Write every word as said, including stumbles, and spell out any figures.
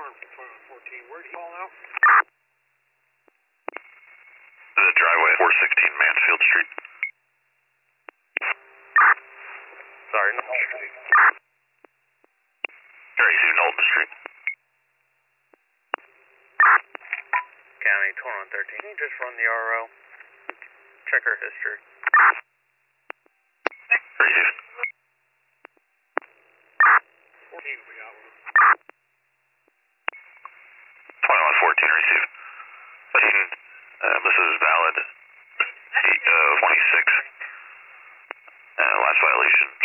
alarm from twenty-one fourteen. Where'd he fall out? The driveway at four sixteen Mansfield Street. Sorry, Knowlton Street. thirty-two Knowlton Street. County twenty-one thirteen. Can you just run the R O? Check her history. Receive. fourteen, we got one. twenty-one fourteen, receive. Listen, uh, this is valid. eight, uh, twenty-six. Uh, last violation.